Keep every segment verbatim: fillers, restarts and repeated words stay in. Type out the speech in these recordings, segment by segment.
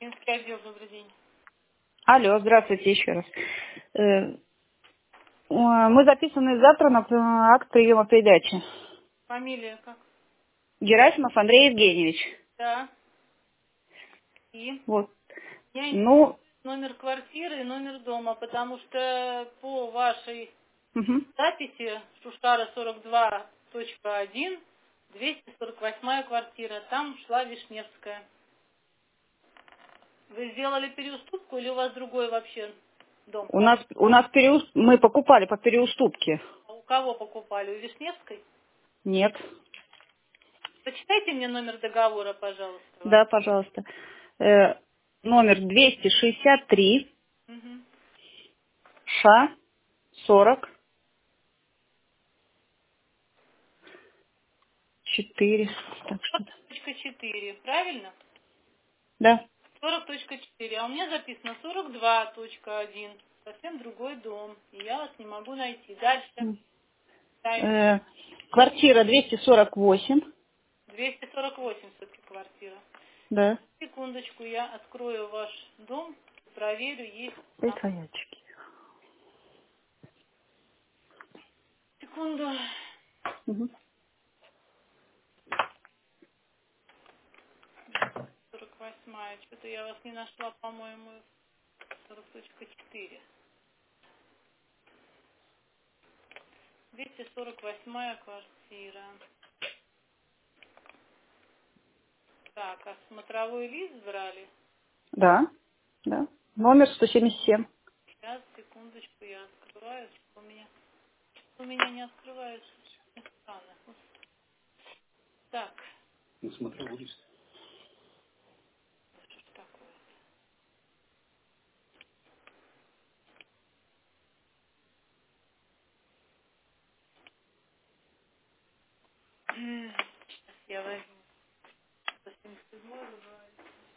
Минский отдел, добрый день. Алло, здравствуйте еще раз. Э, Мы записаны завтра на п- акт приема передачи. Фамилия как? Герасимов Андрей Евгеньевич. Да. И Вот. меня интересует Ну, номер квартиры и номер дома, потому что по вашей угу. записи Шушкара сорок два точка один, двести сорок восьмая квартира, там шла Вишневская. Вы сделали переуступку или у вас другой вообще дом? у нас у нас переус... мы покупали по переуступке. А у кого покупали? У Вишневской? Нет. Почитайте мне номер договора, пожалуйста. Ваш. Да, пожалуйста. Э, Номер двести шестьдесят три Угу. Ш сорок четыре. Так что-то. сорок четыре, правильно? Да. сорок точка четыре, а у меня записано сорок два точка один. Совсем другой дом. И я вас не могу найти. Дальше. Читаем. Э, Квартира двести сорок восемь. двести сорок восемь все-таки квартира. Да. Секундочку, я открою ваш дом, проверю, есть И там. своячки. Секунду. Угу. сорок восьмая. Что-то я вас не нашла, по-моему, сорок точка четыре. двести сорок восьмая квартира. Так, а смотровой лист брали? Да. Да. Номер сто семьдесят семь. Сейчас, секундочку, я открываю. Что у меня, что у меня не открывается. Странно. Так, Ну, смотровой лист. что ж такое? М, Сейчас я возьму. сто семьдесят седьмой вызывает.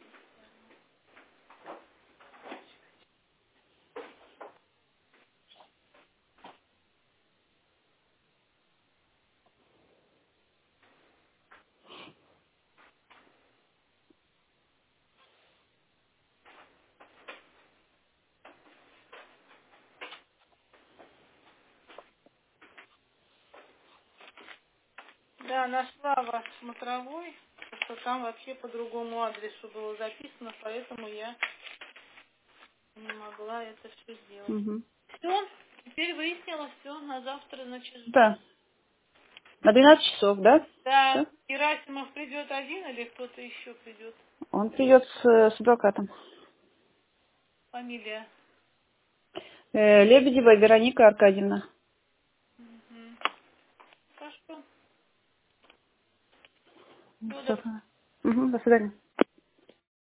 Да, нашла ваш смотровой, что там вообще по другому адресу было записано, поэтому я не могла это все сделать. Угу. Все, теперь выяснила все, на завтра, значит, жду. Да. На двенадцать часов, да? Да, Все? Герасимов придет один или кто-то еще придет? Он придет с, с адвокатом. Фамилия? Э, Лебедева Вероника Аркадьевна. Угу. Хорошо. Всего доброго. Угу, до свидания.